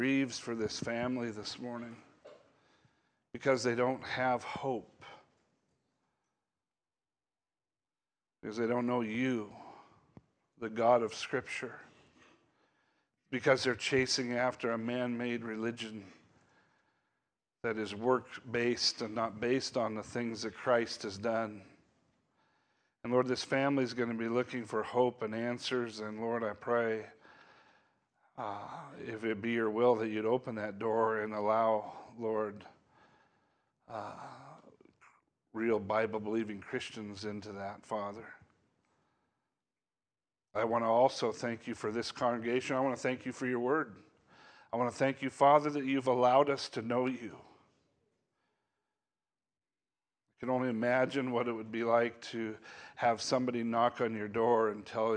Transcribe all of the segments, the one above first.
grieves for this family this morning because they don't have hope, because they don't know you, the God of Scripture, because they're chasing after a man-made religion that is work-based and not based on the things that Christ has done. And Lord, this family is going to be looking for hope and answers, and Lord, I pray, if it be your will, that you'd open that door and allow, Lord, real Bible-believing Christians into that, Father. I want to also thank you for this congregation. I want to thank you for your word. I want to thank you, Father, that you've allowed us to know you. I can only imagine what it would be like to have somebody knock on your door and tell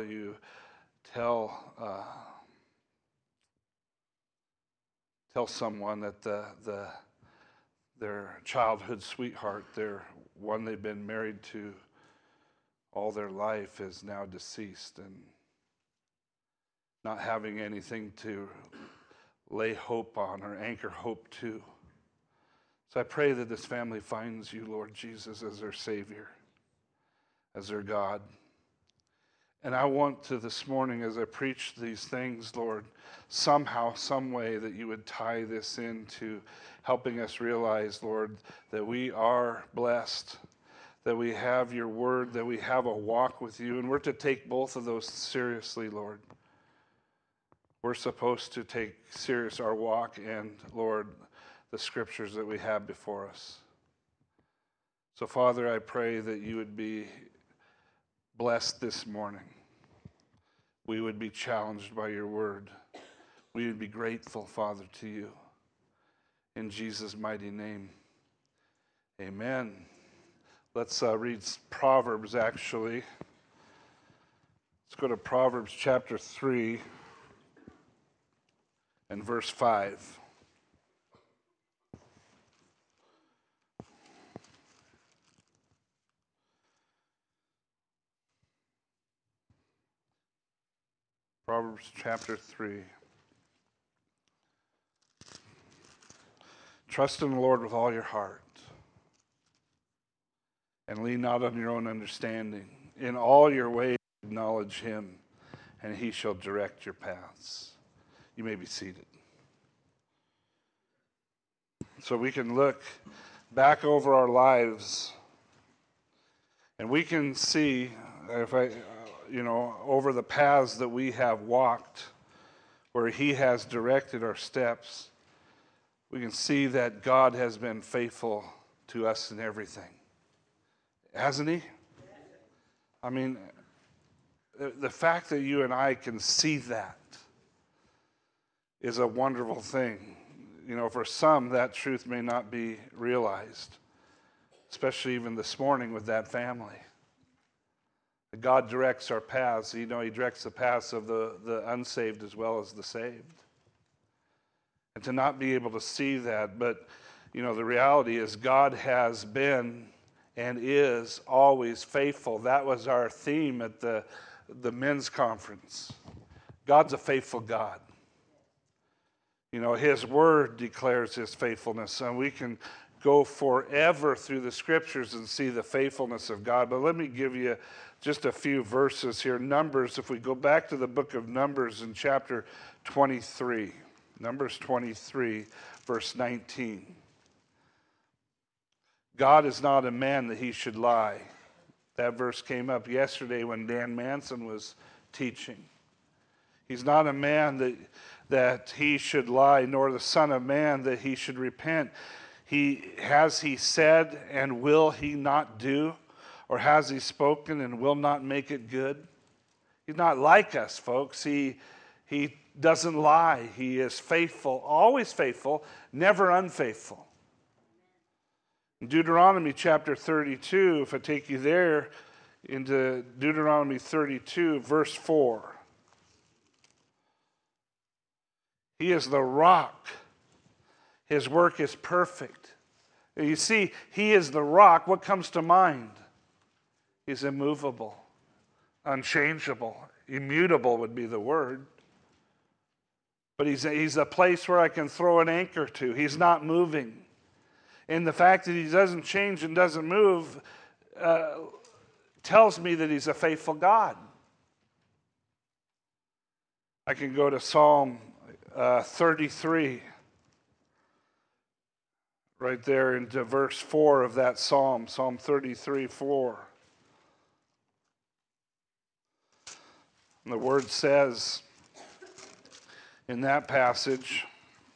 someone that their childhood sweetheart, their one they've been married to all their life, is now deceased and not having anything to lay hope on or anchor hope to. So I pray that this family finds you, Lord Jesus, as their Savior, as their God. And I want to this morning, as I preach these things, Lord, somehow, some way that you would tie this into helping us realize, Lord, that we are blessed, that we have your word, that we have a walk with you, and we're to take both of those seriously, Lord. We're supposed to take serious our walk and, Lord, the scriptures that we have before us. So, Father, I pray that you would be blessed this morning. We would be challenged by your word. We would be grateful, Father, to you. In Jesus' mighty name, amen. Let's read Proverbs, actually. Let's go to Proverbs chapter 3 and verse 5. Proverbs chapter 3. Trust in the Lord with all your heart, and lean not on your own understanding. In all your ways acknowledge him, and he shall direct your paths. You may be seated. So we can look back over our lives, and we can see, over the paths that we have walked, where he has directed our steps, we can see that God has been faithful to us in everything. Hasn't he? I mean, the fact that you and I can see that is a wonderful thing. You know, for some, that truth may not be realized, especially even this morning with that family. God directs our paths. You know, he directs the paths of the unsaved as well as the saved. And to not be able to see that, but, you know, the reality is God has been and is always faithful. That was our theme at the men's conference. God's a faithful God. You know, his word declares his faithfulness, and we can go forever through the scriptures and see the faithfulness of God. But let me give you just a few verses here. Numbers, if we go back to the book of Numbers in chapter 23, Numbers 23, verse 19. God is not a man that he should lie. That verse came up yesterday when Dan Manson was teaching. He's not a man that he should lie, nor the son of man that he should repent. Has he said and will he not do? Or has he spoken and will not make it good? He's not like us, folks. He doesn't lie. He is faithful, always faithful, never unfaithful. In Deuteronomy chapter 32, if I take you there, into Deuteronomy 32, verse 4. He is the rock. His work is perfect. You see, he is the rock. What comes to mind? He's But he's a place where I can throw an anchor to. He's not moving. And the fact that he doesn't change and doesn't move tells me that he's a faithful God. I can go to Psalm 33, right there into verse 4 of that psalm, Psalm 33, 4. And the word says in that passage,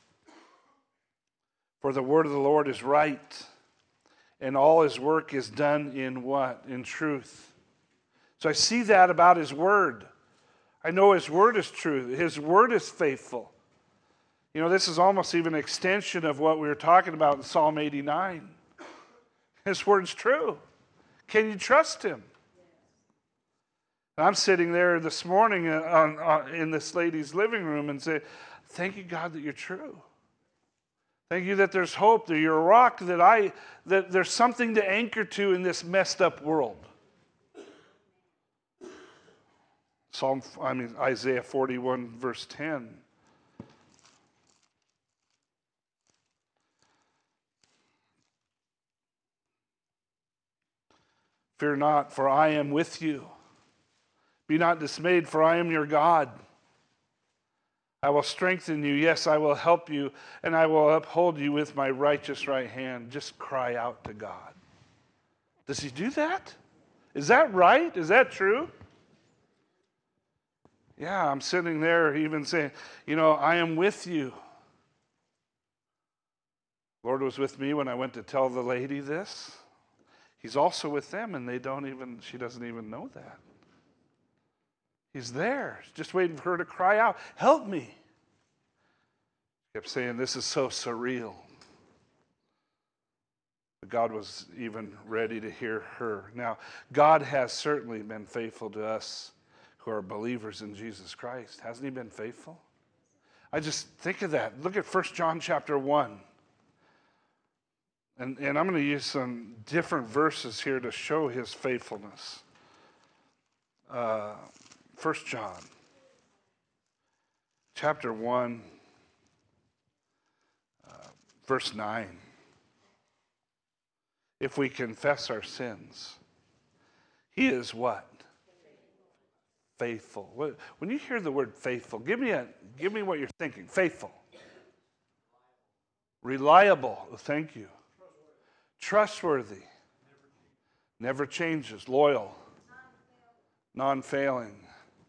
"For the word of the Lord is right, and all his work is done in what? In truth." So I see that about his word. I know his word is true. His word is faithful. You know, this is almost even an extension of what we were talking about in Psalm 89. His word's true. Can you trust him? And I'm sitting there this morning in this lady's living room and say, thank you, God, that you're true. Thank you that there's hope, that you're a rock, that there's something to anchor to in this messed up world. Isaiah 41, verse 10. "Fear not, for I am with you. Be not dismayed, for I am your God. I will strengthen you. Yes, I will help you, and I will uphold you with my righteous right hand." Just cry out to God. Does he do that? Is that right? Is that true? Yeah, I'm sitting there even saying, I am with you. Lord was with me when I went to tell the lady this. He's also with them, and she doesn't even know that. He's there, just waiting for her to cry out, "Help me." Kept saying, "This is so surreal." But God was even ready to hear her. Now, God has certainly been faithful to us who are believers in Jesus Christ. Hasn't he been faithful? I just think of that. Look at 1 John chapter 1. And I'm going to use some different verses here to show his faithfulness. 1 John chapter 1, verse 9. "If we confess our sins, he is" what? Faithful. When you hear the word faithful, give me what you're thinking. Faithful. Reliable. Thank you. Trustworthy. Never changes. Loyal. Non-failing.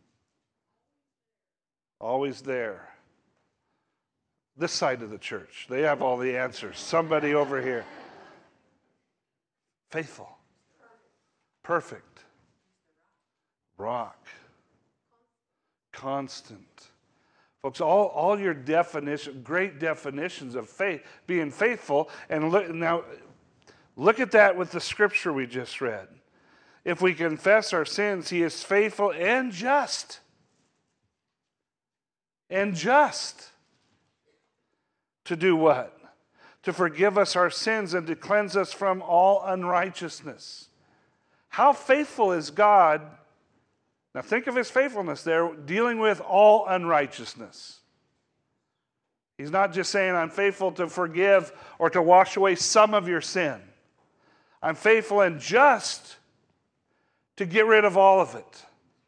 Always there. This side of the church, they have all the answers. Somebody over here. Faithful. Perfect. Rock. Constant. Folks, all your great definitions of faith, being faithful, and look at that with the scripture we just read. If we confess our sins, he is faithful and just. And just. To do what? To forgive us our sins and to cleanse us from all unrighteousness. How faithful is God? Now think of his faithfulness there, dealing with all unrighteousness. He's not just saying, I'm faithful to forgive or to wash away some of your sin. I'm faithful and just to get rid of all of it.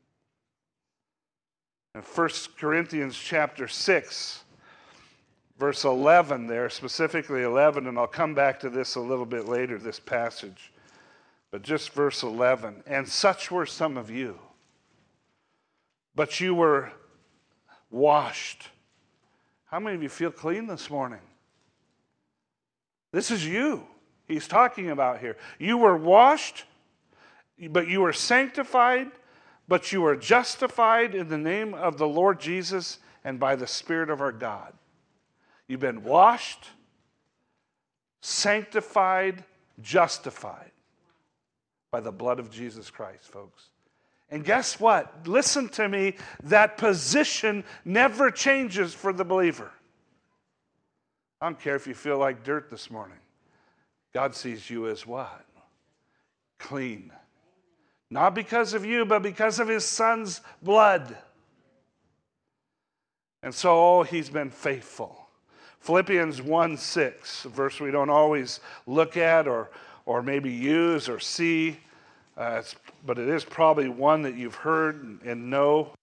In 1 Corinthians chapter 6, verse 11 there, specifically 11, and I'll come back to this a little bit later, this passage. But just verse 11. "And such were some of you. But you were washed." How many of you feel clean this morning? This is you he's talking about here. You were washed, but you were sanctified, but you were justified in the name of the Lord Jesus and by the Spirit of our God. You've been washed, sanctified, justified by the blood of Jesus Christ, folks. And guess what? Listen to me. That position never changes for the believer. I don't care if you feel like dirt this morning. God sees you as what? Clean. Not because of you, but because of his son's blood. And so, he's been faithful. Philippians 1:6, a verse we don't always look at or maybe use or see, but it is probably one that you've heard and know.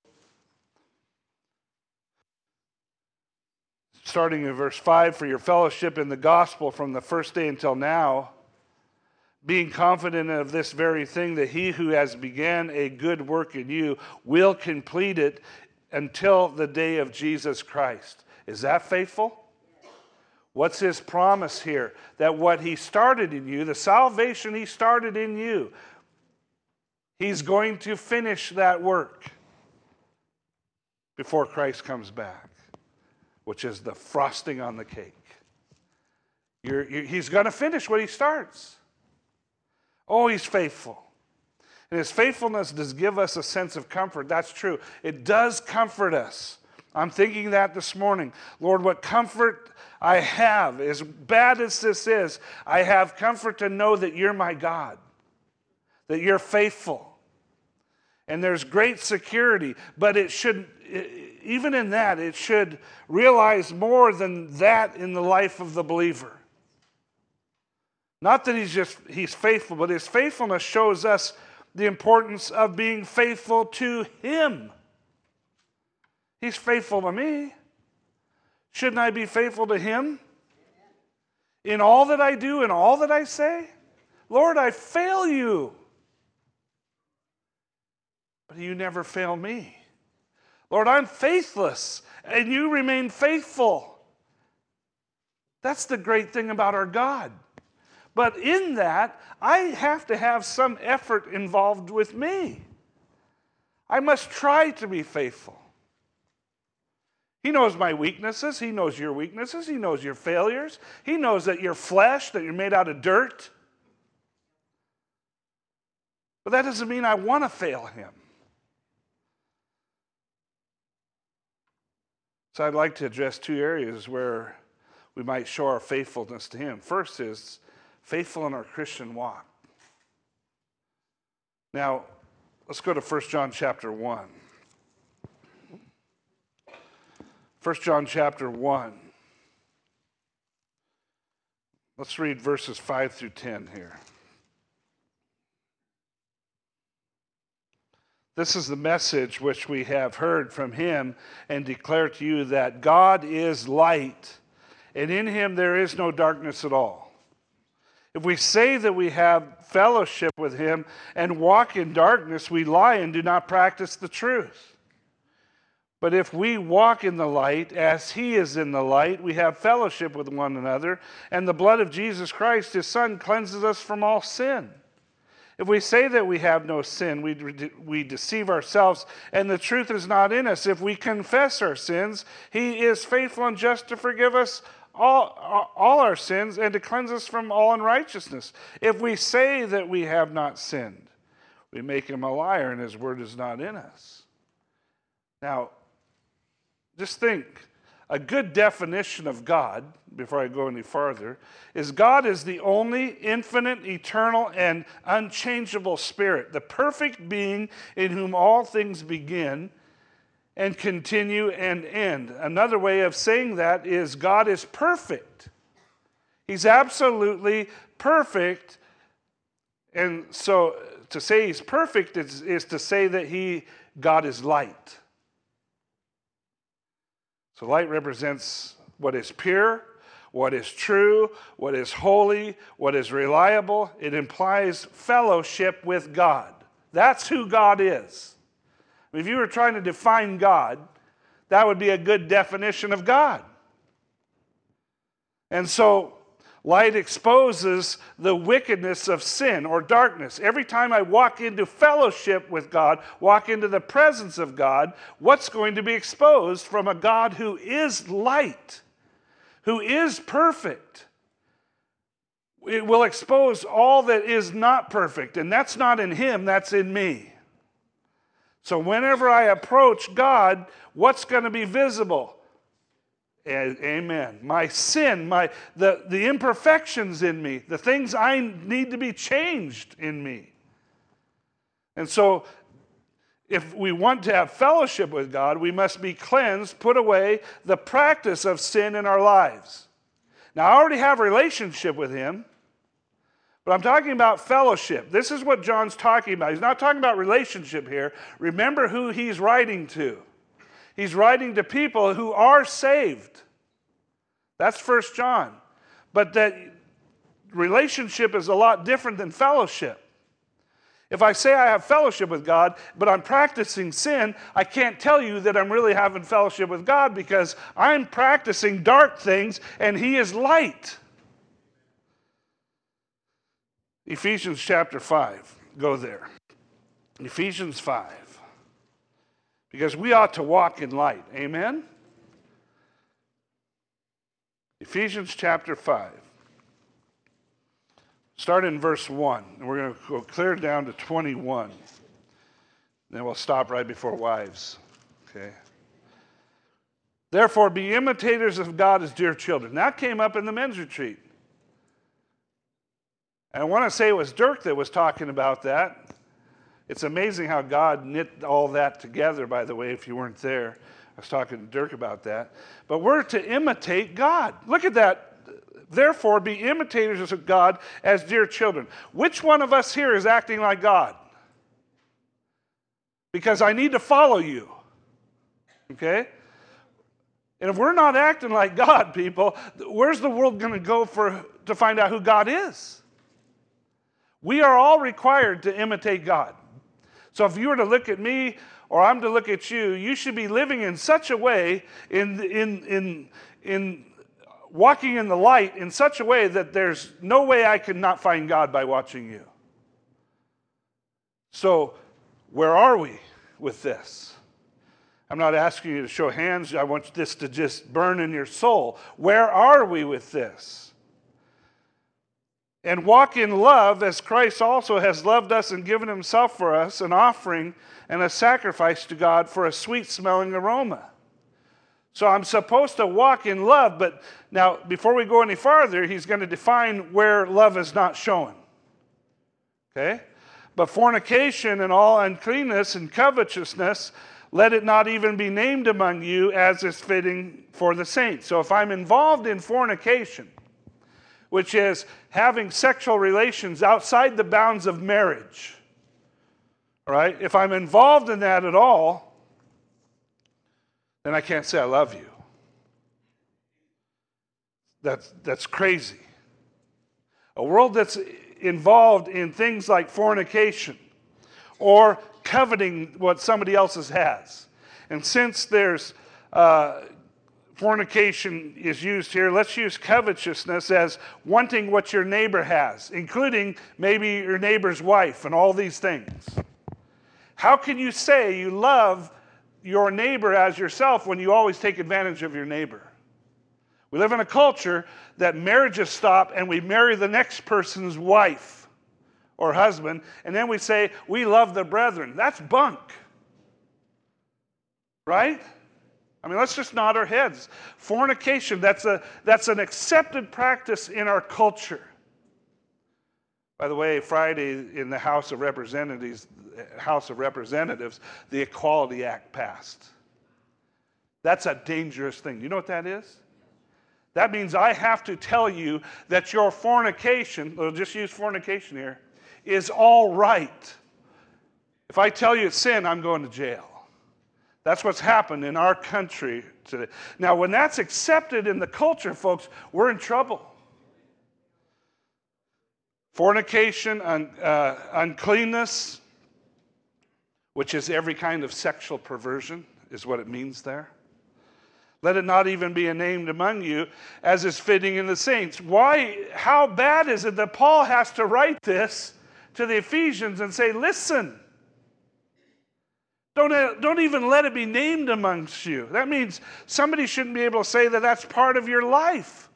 Starting in verse 5, for your fellowship in the gospel from the first day until now, being confident of this very thing, that he who has began a good work in you will complete it until the day of Jesus Christ. Is that faithful? What's his promise here? That what he started in you, the salvation he started in you, he's going to finish that work before Christ comes back, which is the frosting on the cake. He's going to finish what he starts. Oh, he's faithful. And his faithfulness does give us a sense of comfort. That's true. It does comfort us. I'm thinking that this morning. Lord, what comfort I have, as bad as this is, I have comfort to know that you're my God, that you're faithful. And there's great security, but it should, even in that, it should realize more than that in the life of the believer. Not that he's faithful, but his faithfulness shows us the importance of being faithful to him. He's faithful to me. Shouldn't I be faithful to him? In all that I do, in all that I say? Lord, I fail you. But you never fail me. Lord, I'm faithless, and you remain faithful. That's the great thing about our God. But in that, I have to have some effort involved with me. I must try to be faithful. He knows my weaknesses. He knows your weaknesses. He knows your failures. He knows that you're flesh, that you're made out of dirt. But that doesn't mean I want to fail him. So I'd like to address two areas where we might show our faithfulness to him. First is faithful in our Christian walk. Now, let's go to 1 John chapter 1. 1 John chapter 1. Let's read verses 5 through 10 here. This is the message which we have heard from him and declare to you, that God is light, and in him there is no darkness at all. If we say that we have fellowship with him and walk in darkness, we lie and do not practice the truth. But if we walk in the light as he is in the light, we have fellowship with one another, and the blood of Jesus Christ, his Son, cleanses us from all sin. If we say that we have no sin, we deceive ourselves, and the truth is not in us. If we confess our sins, he is faithful and just to forgive us all our sins and to cleanse us from all unrighteousness. If we say that we have not sinned, we make him a liar, and his word is not in us. Now, just think, a good definition of God, before I go any farther, is God is the only infinite, eternal, and unchangeable spirit, the perfect being in whom all things begin and continue and end. Another way of saying that is God is perfect. He's absolutely perfect. And so to say he's perfect is to say that God is light. So light represents what is pure, what is true, what is holy, what is reliable. It implies fellowship with God. That's who God is. If you were trying to define God, that would be a good definition of God. And so light exposes the wickedness of sin or darkness. Every time I walk into fellowship with God, walk into the presence of God, what's going to be exposed from a God who is light, who is perfect? It will expose all that is not perfect, and that's not in him, that's in me. So whenever I approach God, what's going to be visible? Amen. My sin, the imperfections in me, the things I need to be changed in me. And so if we want to have fellowship with God, we must be cleansed, put away the practice of sin in our lives. Now, I already have a relationship with him, but I'm talking about fellowship. This is what John's talking about. He's not talking about relationship here. Remember who he's writing to. He's writing to people who are saved. That's 1 John. But that relationship is a lot different than fellowship. If I say I have fellowship with God, but I'm practicing sin, I can't tell you that I'm really having fellowship with God because I'm practicing dark things and he is light. Ephesians chapter 5. Go there. Ephesians 5. Because we ought to walk in light. Amen? Ephesians chapter 5. Start in verse 1. And we're going to go clear down to 21. Then we'll stop right before wives. Okay? Therefore, be imitators of God as dear children. That came up in the men's retreat. And I want to say it was Dirk that was talking about that. It's amazing how God knit all that together, by the way, if you weren't there. I was talking to Dirk about that. But we're to imitate God. Look at that. Therefore, be imitators of God as dear children. Which one of us here is acting like God? Because I need to follow you. Okay? And if we're not acting like God, people, where's the world going to go to find out who God is? We are all required to imitate God. So if you were to look at me or I'm to look at you, you should be living in such a way, in walking in the light in such a way that there's no way I could not find God by watching you. So where are we with this? I'm not asking you to show hands. I want this to just burn in your soul. Where are we with this? And walk in love as Christ also has loved us and given himself for us, an offering and a sacrifice to God for a sweet-smelling aroma. So I'm supposed to walk in love, but now, before we go any farther, he's going to define where love is not shown. Okay? But fornication and all uncleanness and covetousness, let it not even be named among you as is fitting for the saints. So if I'm involved in fornication, which is having sexual relations outside the bounds of marriage, all right? If I'm involved in that at all, then I can't say I love you. That's crazy. A world that's involved in things like fornication or coveting what somebody else's has. And since there's fornication is used here, let's use covetousness as wanting what your neighbor has, including maybe your neighbor's wife and all these things. How can you say you love your neighbor as yourself when you always take advantage of your neighbor? We live in a culture that marriages stop and we marry the next person's wife or husband, and then we say we love the brethren. That's bunk. Right? I mean, let's just nod our heads. Fornication, that's an accepted practice in our culture. By the way, Friday in the House of Representatives, the Equality Act passed. That's a dangerous thing. You know what that is? That means I have to tell you that your fornication, we'll just use fornication here, is all right. If I tell you it's sin, I'm going to jail. That's what's happened in our country today. Now, when that's accepted in the culture, folks, we're in trouble. Fornication, uncleanness, which is every kind of sexual perversion, is what it means there. Let it not even be named among you, as is fitting in the saints. Why? How bad is it that Paul has to write this to the Ephesians and say, listen, don't even let it be named amongst you. That means somebody shouldn't be able to say that that's part of your life.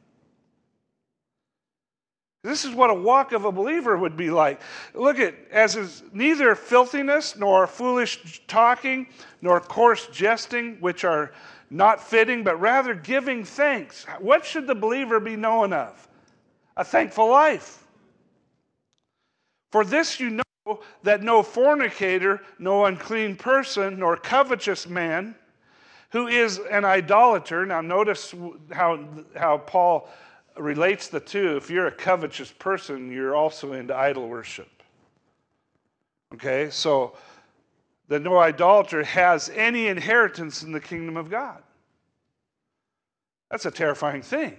This is what a walk of a believer would be like. Look at, as is neither filthiness, nor foolish talking, nor coarse jesting, which are not fitting, but rather giving thanks. What should the believer be known of? A thankful life. For this you know that no fornicator, no unclean person, nor covetous man, who is an idolater. Now notice how Paul relates the two. If you're a covetous person, you're also into idol worship. Okay, so that no idolater has any inheritance in the kingdom of God. That's a terrifying thing.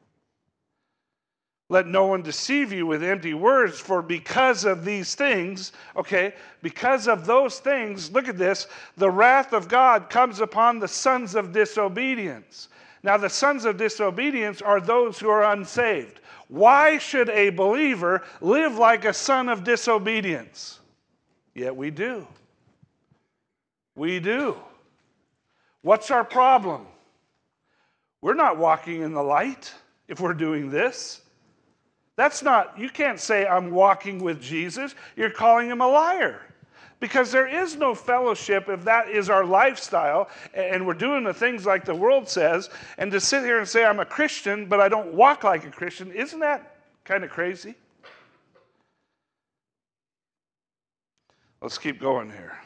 Let no one deceive you with empty words, for because of these things, okay, because of those things, look at this, the wrath of God comes upon the sons of disobedience. Now, the sons of disobedience are those who are unsaved. Why should a believer live like a son of disobedience? Yet we do. We do. What's our problem? We're not walking in the light if we're doing this. That's not, you can't say I'm walking with Jesus. You're calling him a liar. Because there is no fellowship if that is our lifestyle and we're doing the things like the world says. And to sit here and say I'm a Christian but I don't walk like a Christian, isn't that kind of crazy? Let's keep going here.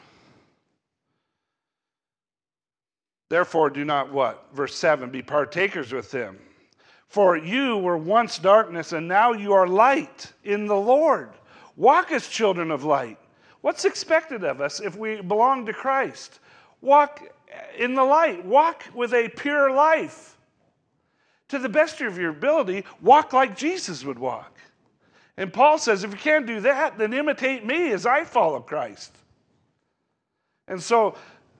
Therefore do not what? Verse 7, be partakers with them. For you were once darkness, and now you are light in the Lord. Walk as children of light. What's expected of us if we belong to Christ? Walk in the light. Walk with a pure life. To the best of your ability, walk like Jesus would walk. And Paul says, if you can't do that, then imitate me as I follow Christ. And so,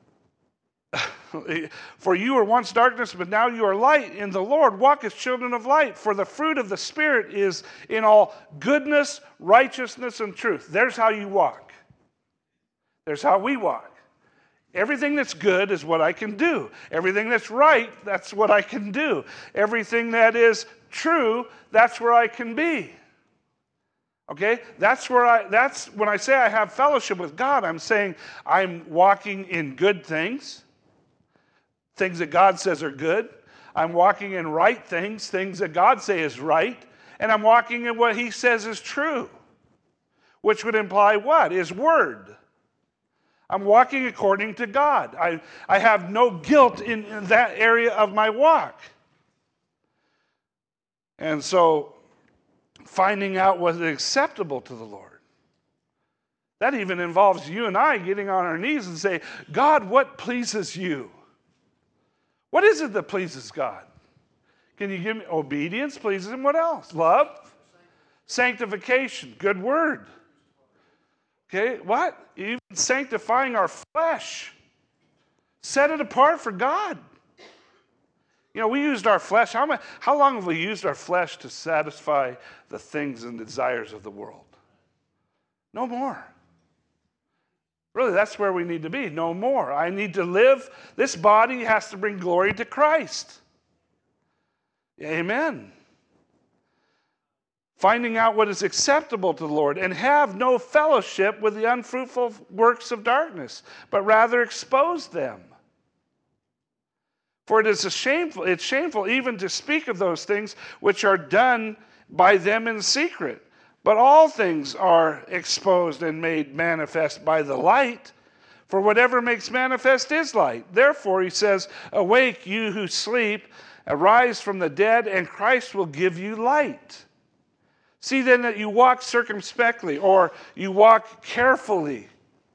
for you were once darkness, but now you are light in the Lord. Walk as children of light. For the fruit of the Spirit is in all goodness, righteousness, and truth. There's how you walk. There's how we walk. Everything that's good is what I can do. Everything that's right, that's what I can do. Everything that is true, that's where I can be. Okay? That's when I say I have fellowship with God, I'm saying I'm walking in good things. Things that God says are good. I'm walking in right things, things that God says is right. And I'm walking in what he says is true. Which would imply what? His word. I'm walking according to God. I have no guilt in that area of my walk. And so, finding out what is acceptable to the Lord. That even involves you and I getting on our knees and say, God, what pleases you? What is it that pleases God? Can you give me obedience? Pleases him. What else? Love? Sanctification. Good word. Okay, what? Even sanctifying our flesh. Set it apart for God. You know, we used our flesh. How long have we used our flesh to satisfy the things and desires of the world? No more. Really, that's where we need to be. No more. I need to live. This body has to bring glory to Christ. Amen. Finding out what is acceptable to the Lord, and have no fellowship with the unfruitful works of darkness, but rather expose them. For it's shameful even to speak of those things which are done by them in secret. But all things are exposed and made manifest by the light, for whatever makes manifest is light. Therefore, he says, awake, you who sleep, arise from the dead, and Christ will give you light. See then that you walk circumspectly, or you walk carefully,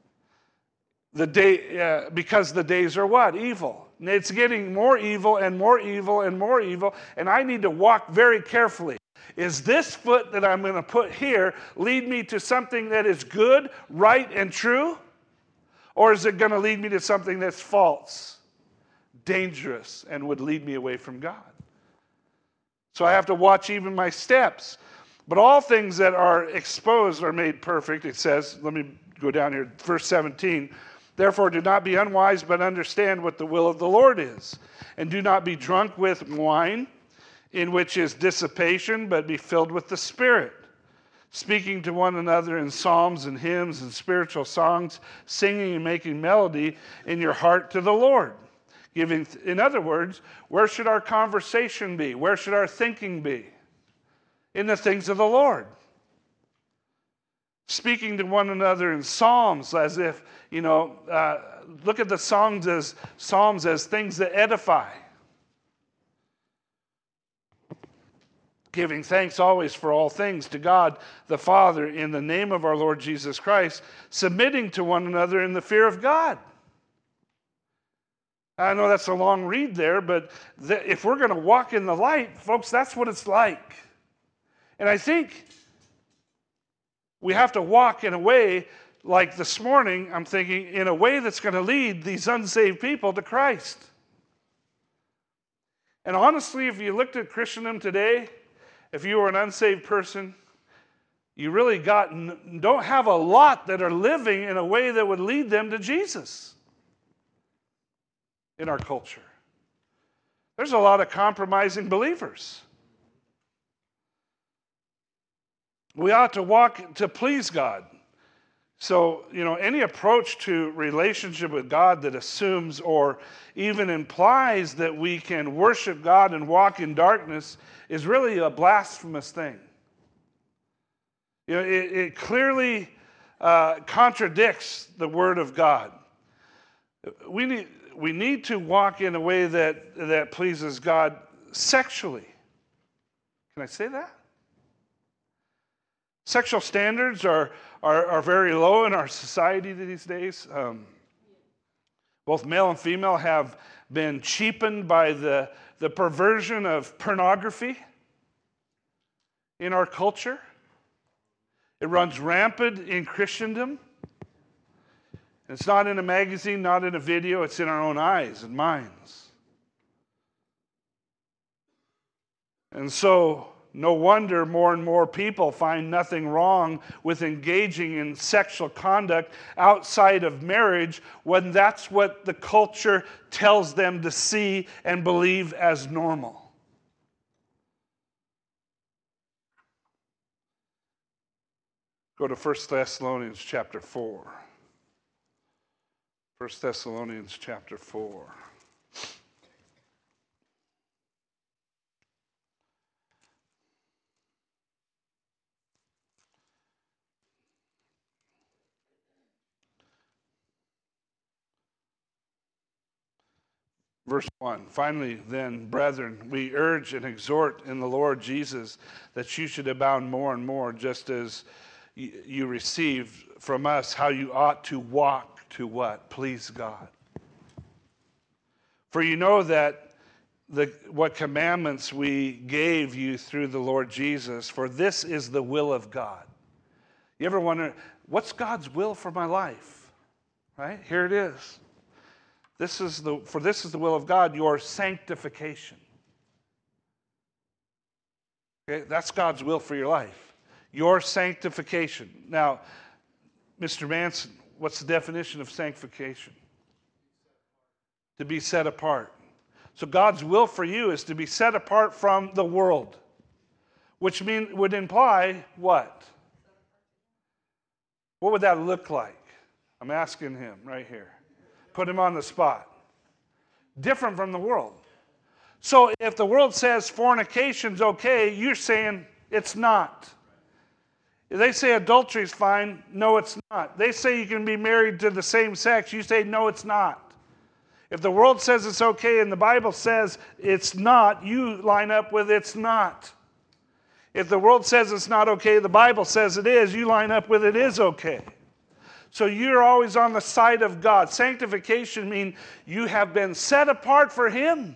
because the days are what? Evil. And it's getting more evil and more evil and more evil, and I need to walk very carefully. Is this foot that I'm going to put here lead me to something that is good, right, and true? Or is it going to lead me to something that's false, dangerous, and would lead me away from God? So I have to watch even my steps. But all things that are exposed are made perfect, it says. Let me go down here, verse 17. Therefore, do not be unwise, but understand what the will of the Lord is. And do not be drunk with wine, in which is dissipation, but be filled with the Spirit, speaking to one another in psalms and hymns and spiritual songs, singing and making melody in your heart to the Lord. In other words, where should our conversation be? Where should our thinking be? In the things of the Lord. speaking to one another in psalms as if, look at the psalms as things that edify. Giving thanks always for all things to God the Father in the name of our Lord Jesus Christ, submitting to one another in the fear of God. I know that's a long read there, but if we're going to walk in the light, folks, that's what it's like. And I think we have to walk in a way, like this morning, I'm thinking, in a way that's going to lead these unsaved people to Christ. And honestly, if you looked at Christendom today, if you were an unsaved person, you really don't have a lot that are living in a way that would lead them to Jesus in our culture. There's a lot of compromising believers. We ought to walk to please God. So, any approach to relationship with God that assumes or even implies that we can worship God and walk in darkness is really a blasphemous thing. It clearly contradicts the Word of God. We need to walk in a way that pleases God sexually. Can I say that? Sexual standards are very low in our society these days. Both male and female have been cheapened by the perversion of pornography in our culture. It runs rampant in Christendom. It's not in a magazine, not in a video, it's in our own eyes and minds. And so, no wonder more and more people find nothing wrong with engaging in sexual conduct outside of marriage when that's what the culture tells them to see and believe as normal. Go to 1 Thessalonians chapter 4. 1 Thessalonians chapter 4. Verse 1, finally then, brethren, we urge and exhort in the Lord Jesus that you should abound more and more, just as you received from us how you ought to walk to what? Please God. For you know that what commandments we gave you through the Lord Jesus, for this is the will of God. You ever wonder, what's God's will for my life? Right? Here it is. This is the will of God, your sanctification. Okay, that's God's will for your life. Your sanctification. Now, Mr. Manson, what's the definition of sanctification? To be set apart. So God's will for you is to be set apart from the world, which would imply what? What would that look like? I'm asking him right here. Put him on the spot. Different from the world. So if the world says fornication's okay, you're saying it's not. If they say adultery's fine, no, it's not. They say you can be married to the same sex, you say no, it's not. If the world says it's okay and the Bible says it's not, you line up with it's not. If the world says it's not okay, the Bible says it is, you line up with it is okay. So you're always on the side of God. Sanctification means you have been set apart for Him.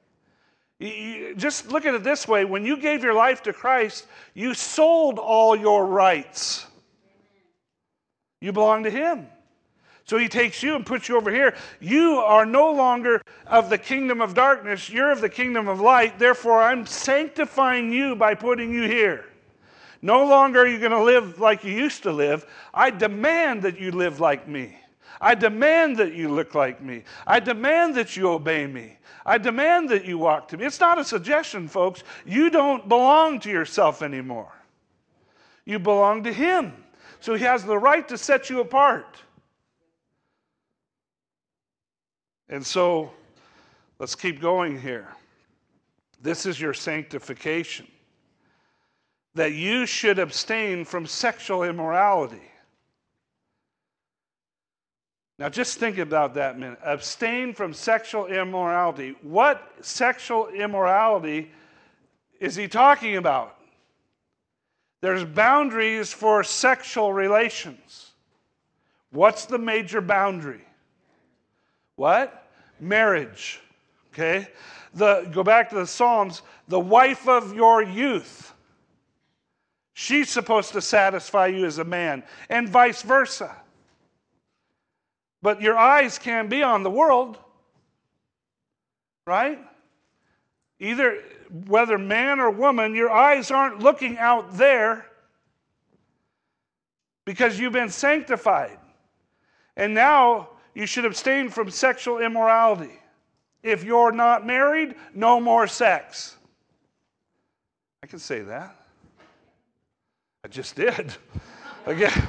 Just look at it this way. When you gave your life to Christ, you sold all your rights. You belong to Him. So He takes you and puts you over here. You are no longer of the kingdom of darkness. You're of the kingdom of light. Therefore, I'm sanctifying you by putting you here. No longer are you going to live like you used to live. I demand that you live like me. I demand that you look like me. I demand that you obey me. I demand that you walk to me. It's not a suggestion, folks. You don't belong to yourself anymore. You belong to Him. So He has the right to set you apart. And so, let's keep going here. This is your sanctification. that you should abstain from sexual immorality. Now just think about that a minute. Abstain from sexual immorality. What sexual immorality is he talking about? There's boundaries for sexual relations. What's the major boundary? What? Marriage. Okay? Go back to the Psalms. The wife of your youth. She's supposed to satisfy you as a man, and vice versa. But your eyes can be on the world, right? Either, whether man or woman, your eyes aren't looking out there because you've been sanctified. And now you should abstain from sexual immorality. If you're not married, no more sex. I can say that. I just did. Again.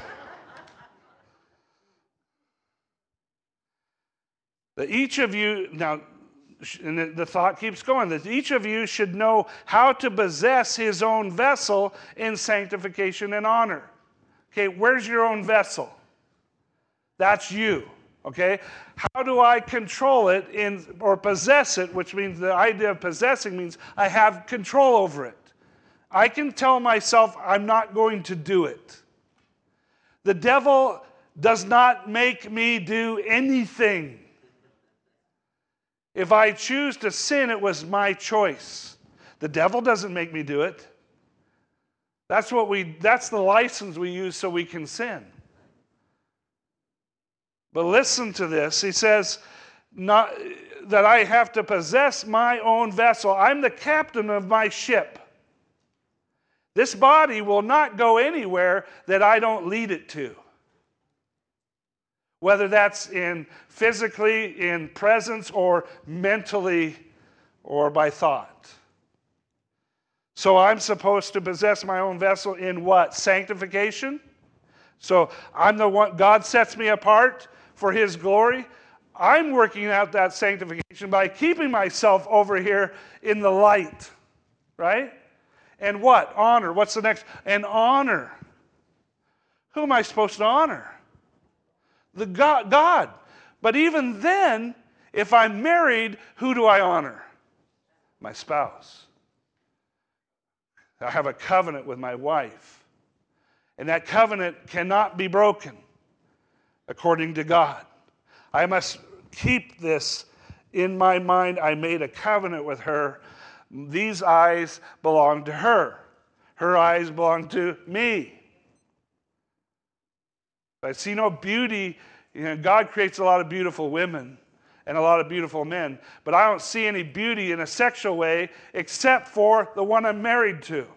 That each of you, now, and the thought keeps going, that each of you should know how to possess his own vessel in sanctification and honor. Okay, where's your own vessel? That's you. Okay? How do I control it or possess it, which means the idea of possessing means I have control over it. I can tell myself I'm not going to do it. The devil does not make me do anything. If I choose to sin, it was my choice. The devil doesn't make me do it. That's the license we use so we can sin. But listen to this. He says not that I have to possess my own vessel. I'm the captain of my ship. This body will not go anywhere that I don't lead it to. Whether that's physically, in presence, or mentally, or by thought. So I'm supposed to possess my own vessel in what? Sanctification? So I'm the one, God sets me apart for his glory. I'm working out that sanctification by keeping myself over here in the light. Right? And what? Honor. What's the next? And honor. Who am I supposed to honor? The God. But even then, if I'm married, who do I honor? My spouse. I have a covenant with my wife. And that covenant cannot be broken according to God. I must keep this in my mind. I made a covenant with her. These eyes belong to her. Her eyes belong to me. I see no beauty. God creates a lot of beautiful women and a lot of beautiful men, but I don't see any beauty in a sexual way except for the one I'm married to.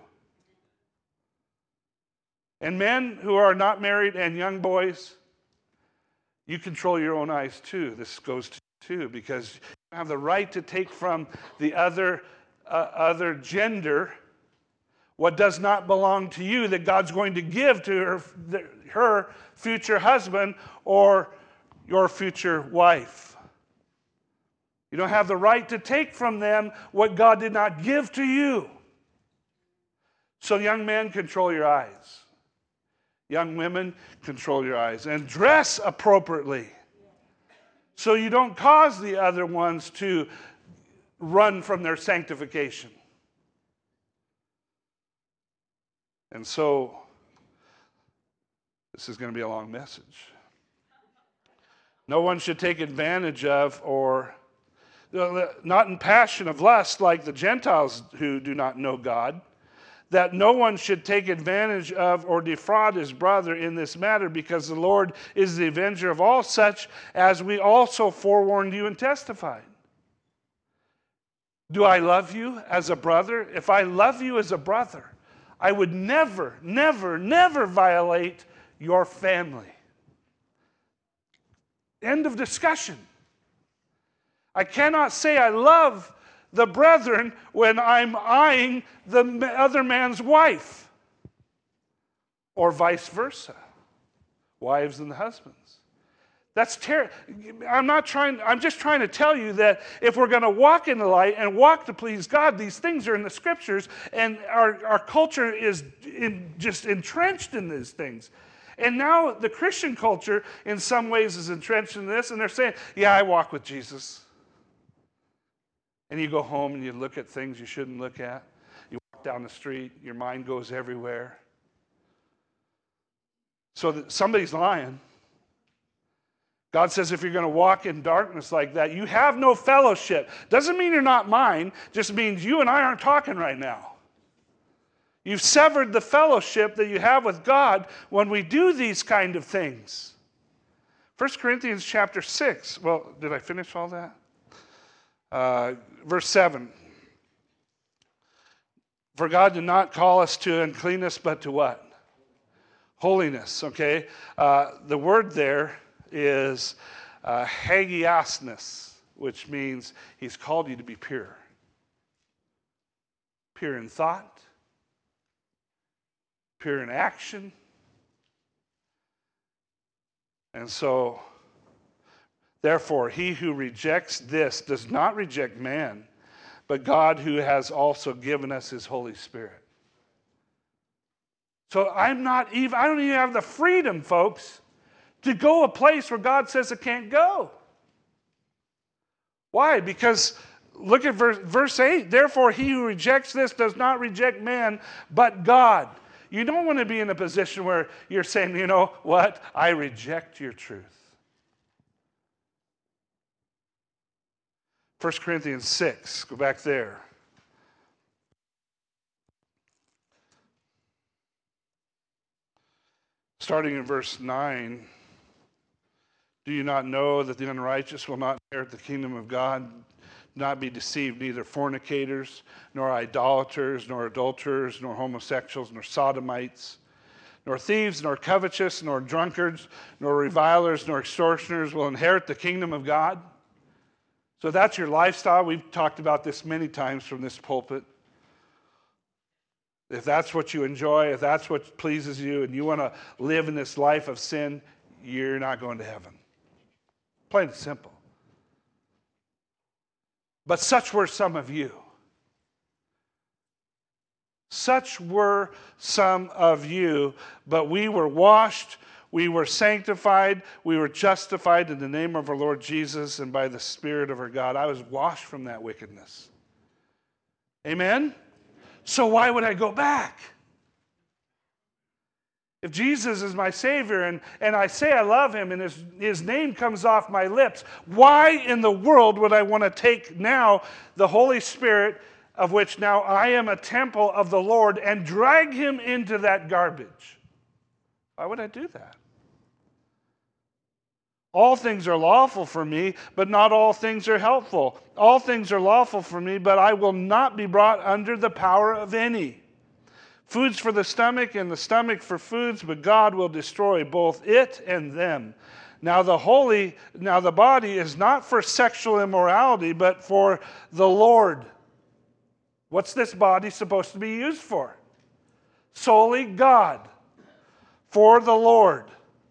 And men who are not married and young boys, you control your own eyes too. This goes to you because you have the right to take from the other gender what does not belong to you that God's going to give to her future husband or your future wife. You don't have the right to take from them what God did not give to you. So young men, control your eyes. Young women, control your eyes. And dress appropriately so you don't cause the other ones to run from their sanctification. And so, this is going to be a long message. No one should take advantage of or not in passion of lust like the Gentiles who do not know God, that no one should take advantage of or defraud his brother in this matter, because the Lord is the avenger of all such, as we also forewarned you and testified. Do I love you as a brother? If I love you as a brother, I would never, never, never violate your family. End of discussion. I cannot say I love the brethren when I'm eyeing the other man's wife, or vice versa, wives and the husbands. That's terrible. I'm just trying to tell you that if we're going to walk in the light and walk to please God, these things are in the scriptures, and our culture is just entrenched in these things. And now the Christian culture, in some ways, is entrenched in this, and they're saying, yeah, I walk with Jesus. And you go home and you look at things you shouldn't look at. You walk down the street, your mind goes everywhere. So that somebody's lying. God says if you're going to walk in darkness like that, you have no fellowship. Doesn't mean you're not mine, just means you and I aren't talking right now. You've severed the fellowship that you have with God when we do these kind of things. 1 Corinthians chapter 6. Well, did I finish all that? Verse 7. For God did not call us to uncleanness, but to what? Holiness, okay? The word there is hagiosness, which means he's called you to be pure. Pure in thought, pure in action. And so, therefore, he who rejects this does not reject man, but God who has also given us his Holy Spirit. So I don't even have the freedom, folks, to go a place where God says I can't go. Why? Because look at verse 8. Therefore, he who rejects this does not reject man, but God. You don't want to be in a position where you're saying, you know what? I reject your truth. 1 Corinthians 6. Go back there. Starting in verse 9. Do you not know that the unrighteous will not inherit the kingdom of God? Do not be deceived, neither fornicators, nor idolaters, nor adulterers, nor homosexuals, nor sodomites, nor thieves, nor covetous, nor drunkards, nor revilers, nor extortioners will inherit the kingdom of God. So that's your lifestyle. We've talked about this many times from this pulpit. If that's what you enjoy, if that's what pleases you, and you want to live in this life of sin, you're not going to heaven. Plain and simple. But such were some of you. Such were some of you, but we were washed, we were sanctified, we were justified in the name of our Lord Jesus and by the Spirit of our God. I was washed from that wickedness. Amen? So why would I go back? If Jesus is my Savior and I say I love him and his name comes off my lips, why in the world would I want to take now the Holy Spirit, of which now I am a temple of the Lord, and drag him into that garbage? Why would I do that? All things are lawful for me, but not all things are helpful. All things are lawful for me, but I will not be brought under the power of any. Food's for the stomach, and the stomach for foods, but God will destroy both it and them. Now the body is not for sexual immorality, but for the Lord. What's this body supposed to be used for? Solely God. For the Lord.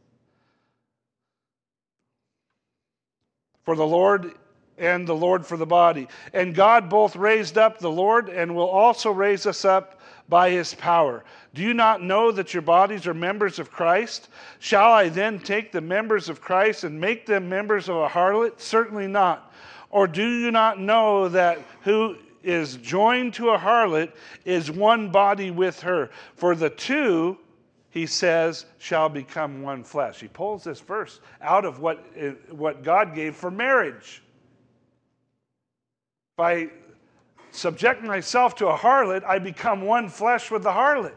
For the Lord and the Lord for the body. And God both raised up the Lord and will also raise us up by his power. Do you not know that your bodies are members of Christ? Shall I then take the members of Christ and make them members of a harlot? Certainly not. Or do you not know that who is joined to a harlot is one body with her? For the two, he says, shall become one flesh. He pulls this verse out of what God gave for marriage. If I subject myself to a harlot, I become one flesh with the harlot.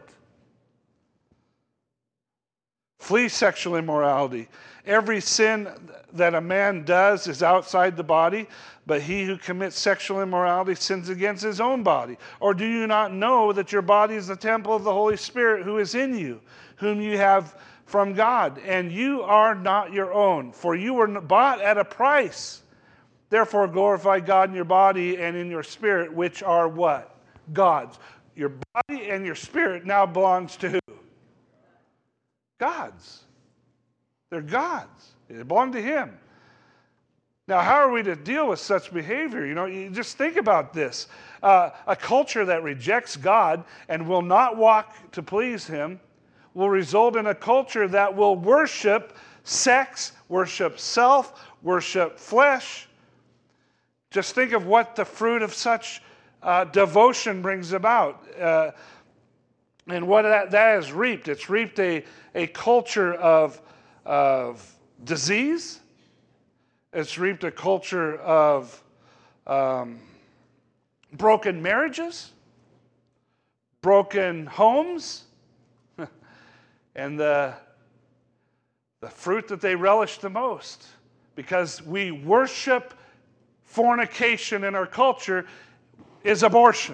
Flee sexual immorality. Every sin that a man does is outside the body, but he who commits sexual immorality sins against his own body. Or do you not know that your body is the temple of the Holy Spirit who is in you, whom you have from God, and you are not your own, for you were bought at a price. Therefore glorify God in your body and in your spirit, which are what? God's. Your body and your spirit now belongs to who? God's. They're God's. They belong to him. Now, how are we to deal with such behavior? You just think about this. A culture that rejects God and will not walk to please Him will result in a culture that will worship sex, worship self, worship flesh. Just think of what the fruit of such devotion brings about. And what that has reaped. It's reaped a culture of disease. It's reaped a culture of broken marriages, broken homes, and the fruit that they relish the most. Because we worship fornication in our culture is abortion.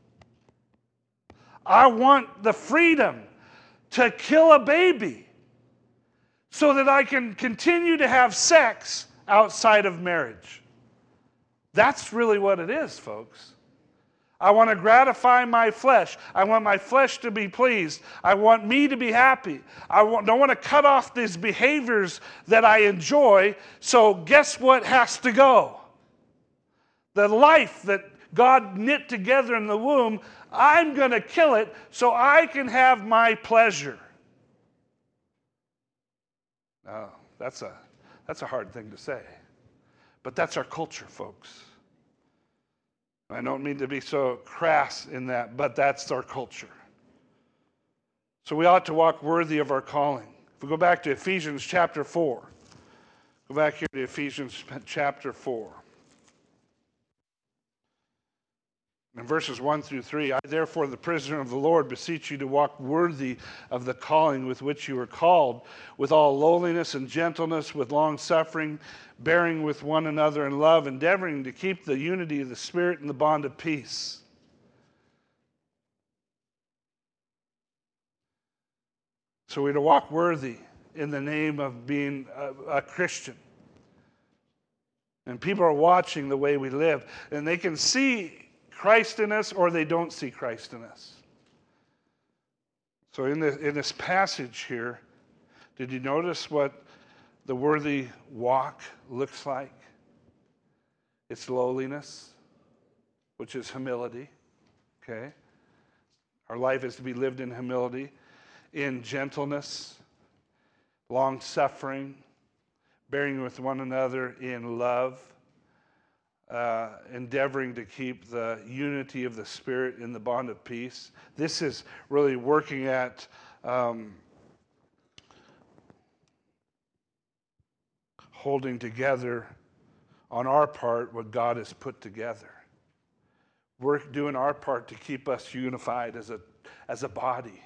I want the freedom to kill a baby so that I can continue to have sex outside of marriage. That's really what it is, folks. I want to gratify my flesh. I want my flesh to be pleased. I want me to be happy. Don't want to cut off these behaviors that I enjoy, so guess what has to go? The life that God knit together in the womb, I'm going to kill it so I can have my pleasure. Now, that's a hard thing to say. But that's our culture, folks. I don't mean to be so crass in that, but that's our culture. So we ought to walk worthy of our calling. If we go back to Ephesians chapter 4. Go back here to Ephesians chapter 4. In verses 1 through 3, I therefore, the prisoner of the Lord, beseech you to walk worthy of the calling with which you were called, with all lowliness and gentleness, with long suffering, bearing with one another in love, endeavoring to keep the unity of the Spirit in the bond of peace. So we're to walk worthy in the name of being a Christian. And people are watching the way we live, and they can see Christ in us, or they don't see Christ in us. So in this passage here, did you notice what the worthy walk looks like? It's lowliness, which is humility. Okay? Our life is to be lived in humility, in gentleness, long-suffering, bearing with one another in love, endeavoring to keep the unity of the Spirit in the bond of peace. This is really working at holding together on our part what God has put together. We're doing our part to keep us unified as a body.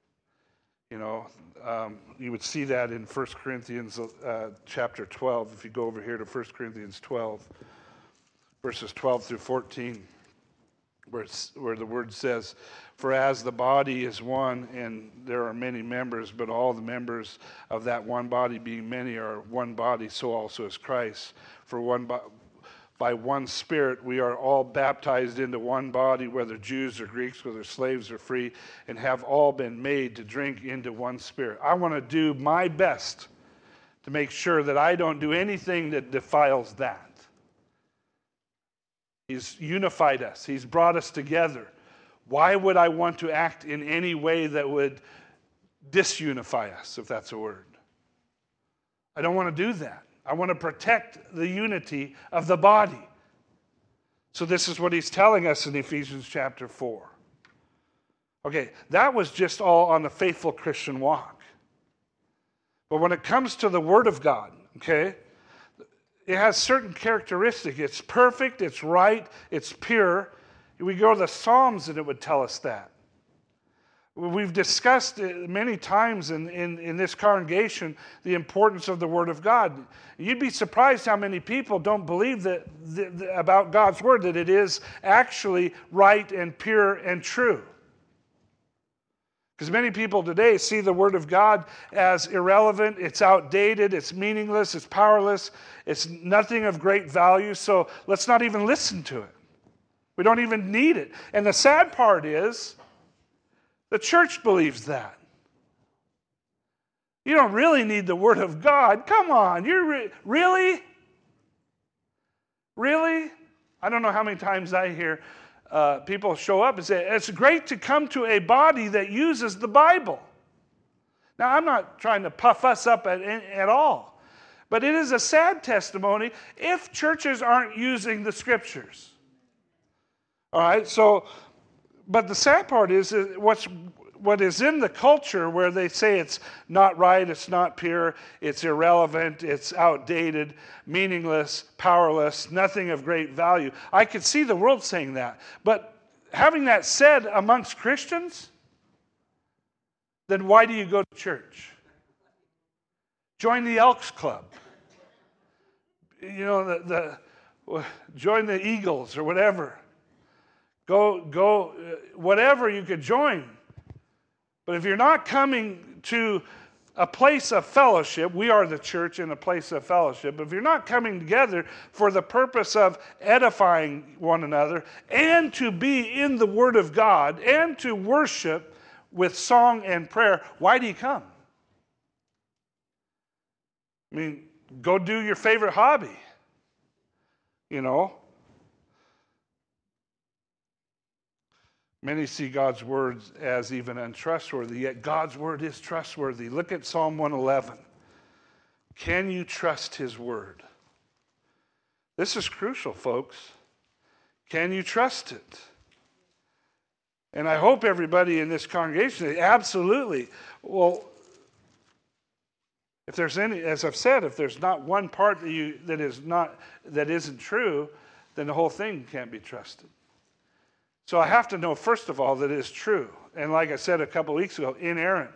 You would see that in 1 Corinthians chapter 12. If you go over here to 1 Corinthians 12, verses 12 through 14, where the word says, "For as the body is one, and there are many members, but all the members of that one body, being many, are one body, so also is Christ. For by one Spirit we are all baptized into one body, whether Jews or Greeks, whether slaves or free, and have all been made to drink into one Spirit." I want to do my best to make sure that I don't do anything that defiles that. He's unified us. He's brought us together. Why would I want to act in any way that would disunify us, if that's a word? I don't want to do that. I want to protect the unity of the body. So this is what he's telling us in Ephesians chapter 4. Okay, that was just all on the faithful Christian walk. But when it comes to the Word of God, okay, it has certain characteristics. It's perfect, it's right, it's pure. We go to the Psalms and it would tell us that. We've discussed many times in this congregation the importance of the Word of God. You'd be surprised how many people don't believe that about God's Word, that it is actually right and pure and true. Because many people today see the Word of God as irrelevant, it's outdated, it's meaningless, it's powerless, it's nothing of great value, so let's not even listen to it. We don't even need it. And the sad part is, the church believes that. You don't really need the Word of God. Come on, really? Really? I don't know how many times I hear people show up and say, it's great to come to a body that uses the Bible. Now, I'm not trying to puff us up at all, but it is a sad testimony if churches aren't using the Scriptures. All right, so, but the sad part is what is in the culture where they say it's not right, it's not pure, it's irrelevant, it's outdated, meaningless, powerless, nothing of great value. I could see the world saying that. But having that said amongst Christians, then why do you go to church? Join the Elks Club. You know, join the Eagles or whatever. Go, whatever you could join. But if you're not coming to a place of fellowship, we are the church in a place of fellowship. If you're not coming together for the purpose of edifying one another and to be in the Word of God and to worship with song and prayer, why do you come? I mean, go do your favorite hobby, you know. Many see God's word as even untrustworthy, yet God's word is trustworthy. Look at Psalm 111. Can you trust his word? This is crucial, folks. Can you trust it? And I hope everybody in this congregation, absolutely. Well, if there's any, as I've said, if there's not one part that isn't true, then the whole thing can't be trusted. So I have to know, first of all, that it is true. And like I said a couple weeks ago, inerrant.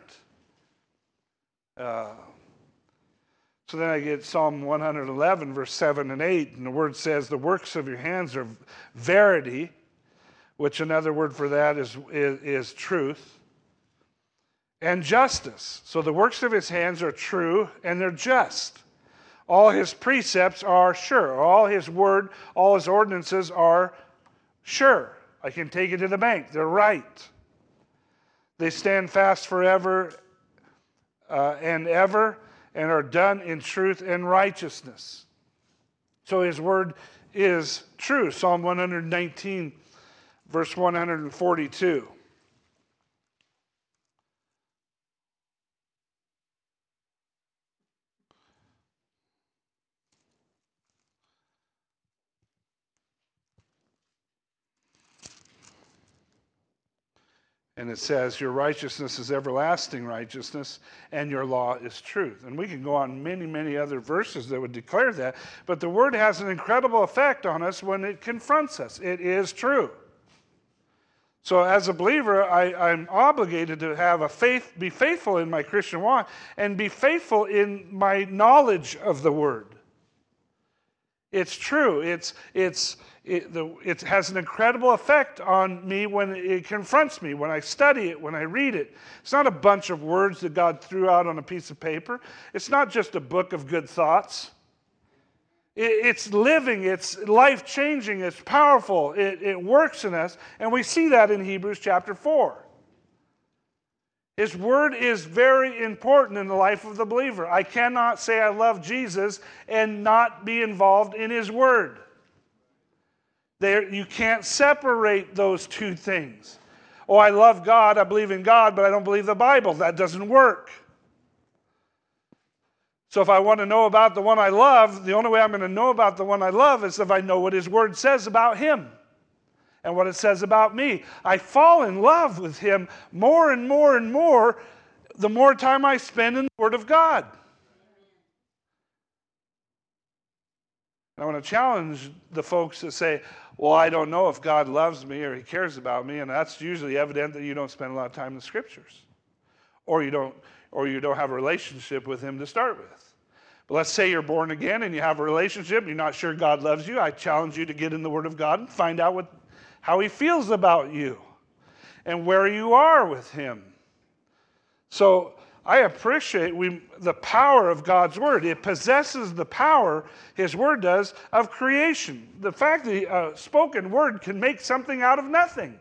So then I get Psalm 111, verse 7 and 8, and the word says, the works of your hands are verity, which another word for that is truth, and justice. So the works of his hands are true, and they're just. All his precepts are sure. All his word, all his ordinances are sure. I can take it to the bank. They're right. They stand fast forever and ever and are done in truth and righteousness. So his word is true. Psalm 119, verse 142. And it says, your righteousness is everlasting righteousness, and your law is truth. And we can go on many, many other verses that would declare that. But the word has an incredible effect on us when it confronts us. It is true. So as a believer, I'm obligated to have be faithful in my Christian walk, and be faithful in my knowledge of the word. It's true. It has an incredible effect on me when it confronts me, when I study it, when I read it. It's not a bunch of words that God threw out on a piece of paper. It's not just a book of good thoughts. It's living, it's life-changing, it's powerful, it works in us, and we see that in Hebrews chapter 4. His word is very important in the life of the believer. I cannot say I love Jesus and not be involved in his word. You can't separate those two things. Oh, I love God, I believe in God, but I don't believe the Bible. That doesn't work. So if I want to know about the one I love, the only way I'm going to know about the one I love is if I know what his word says about him and what it says about me. I fall in love with him more and more and more the more time I spend in the Word of God. I want to challenge the folks that say, well, I don't know if God loves me or he cares about me, and that's usually evident that you don't spend a lot of time in the Scriptures. Or you don't have a relationship with him to start with. But let's say you're born again and you have a relationship, you're not sure God loves you. I challenge you to get in the Word of God and find out how he feels about you and where you are with him. So I appreciate the power of God's word. It possesses the power, his word does, of creation. The fact that a spoken word can make something out of nothing.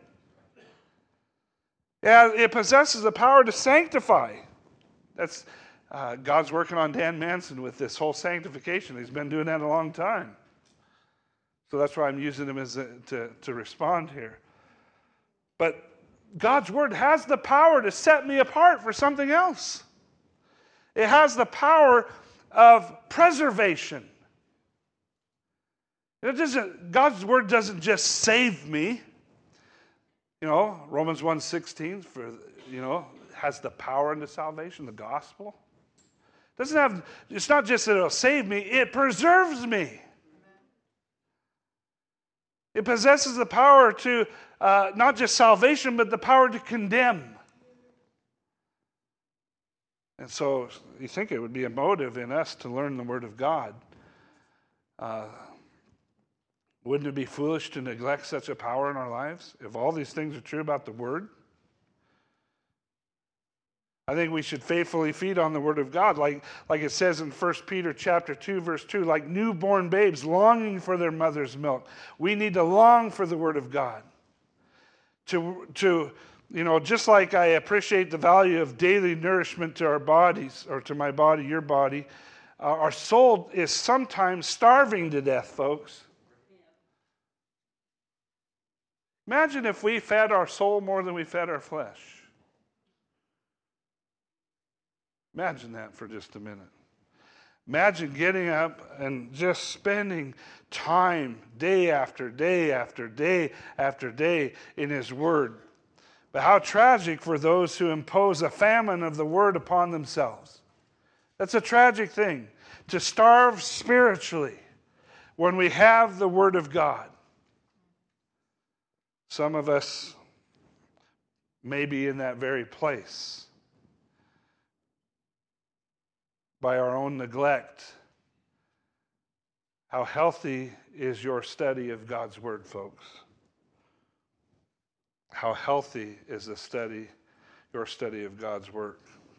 Yeah, it possesses the power to sanctify. That's God's working on Dan Manson with this whole sanctification. He's been doing that a long time. So that's why I'm using them to respond here. But God's word has the power to set me apart for something else. It has the power of preservation. God's word doesn't just save me. Romans 1:16 has the power into salvation, the gospel. It's not just that it'll save me, it preserves me. It possesses the power to not just salvation, but the power to condemn. And so you think it would be a motive in us to learn the Word of God. Wouldn't it be foolish to neglect such a power in our lives if all these things are true about the Word? I think we should faithfully feed on the Word of God, like it says in 1 Peter chapter 2, verse 2, like newborn babes longing for their mother's milk. We need to long for the Word of God. Just like I appreciate the value of daily nourishment to our bodies, or to my body, your body, our soul is sometimes starving to death, folks. Imagine if we fed our soul more than we fed our flesh. Imagine that for just a minute. Imagine getting up and just spending time day after day after day after day in His Word. But how tragic for those who impose a famine of the Word upon themselves. That's a tragic thing, to starve spiritually when we have the Word of God. Some of us may be in that very place by our own neglect. How healthy is your study of God's Word, folks? How healthy is your study of God's Word?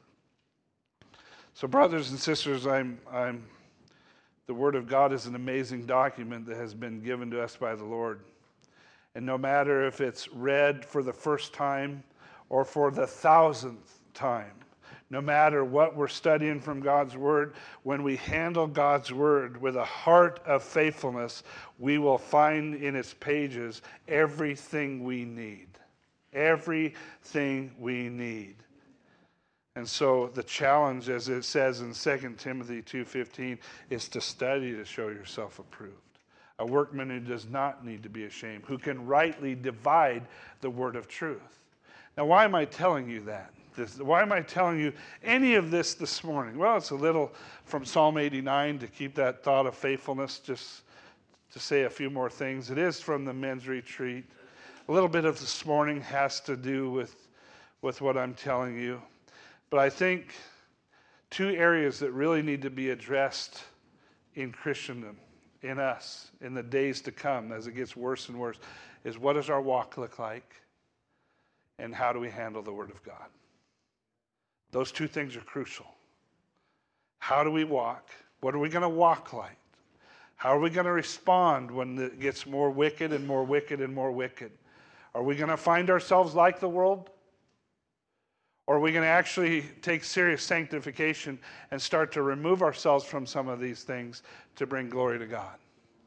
So, brothers and sisters, the Word of God is an amazing document that has been given to us by the Lord. And no matter if it's read for the first time or for the 1,000th time, no matter what we're studying from God's Word, when we handle God's Word with a heart of faithfulness, we will find in its pages everything we need. Everything we need. And so the challenge, as it says in 2 Timothy 2:15, is to study to show yourself approved. A workman who does not need to be ashamed, who can rightly divide the word of truth. Now, why am I telling you that? Why am I telling you any of this morning? Well, it's a little from Psalm 89 to keep that thought of faithfulness, just to say a few more things. It is from the men's retreat. A little bit of this morning has to do with what I'm telling you. But I think two areas that really need to be addressed in Christendom, in us, in the days to come, as it gets worse and worse, is what does our walk look like? And how do we handle the Word of God? Those two things are crucial. How do we walk? What are we going to walk like? How are we going to respond when it gets more wicked and more wicked and more wicked? Are we going to find ourselves like the world? Or are we going to actually take serious sanctification and start to remove ourselves from some of these things to bring glory to God?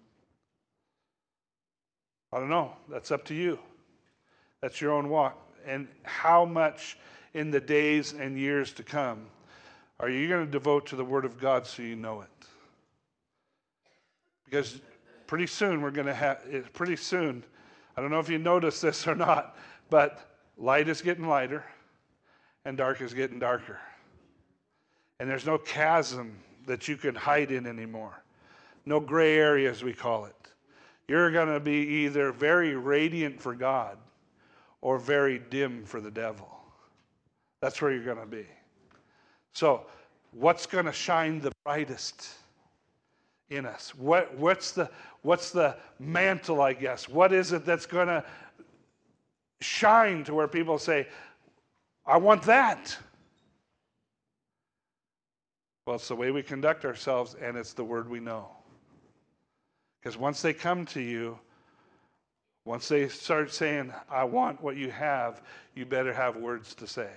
I don't know. That's up to you. That's your own walk. And how much in the days and years to come are you going to devote to the Word of God so you know it? Because pretty soon I don't know if you notice this or not, but light is getting lighter and dark is getting darker. And there's no chasm that you can hide in anymore. No gray area, as we call it. You're going to be either very radiant for God or very dim for the devil. That's where you're going to be. So, what's going to shine the brightest in us? What's the mantle, I guess? What is it that's going to shine to where people say, I want that? Well, it's the way we conduct ourselves, and it's the word we know. Because once they come to you, once they start saying, I want what you have, you better have words to say.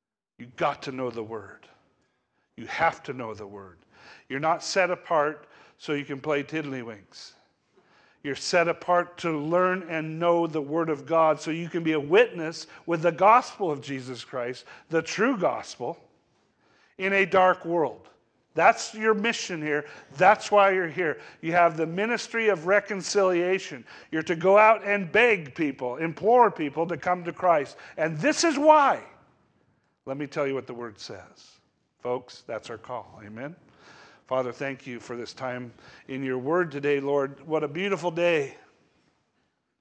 You've got to know the word. You have to know the word. You're not set apart so you can play tiddlywinks. You're set apart to learn and know the Word of God so you can be a witness with the gospel of Jesus Christ, the true gospel, in a dark world. That's your mission here. That's why you're here. You have the ministry of reconciliation. You're to go out and beg people, implore people to come to Christ. And this is why. Let me tell you what the Word says. Folks, that's our call. Amen? Father, thank you for this time in your Word today, Lord. What a beautiful day.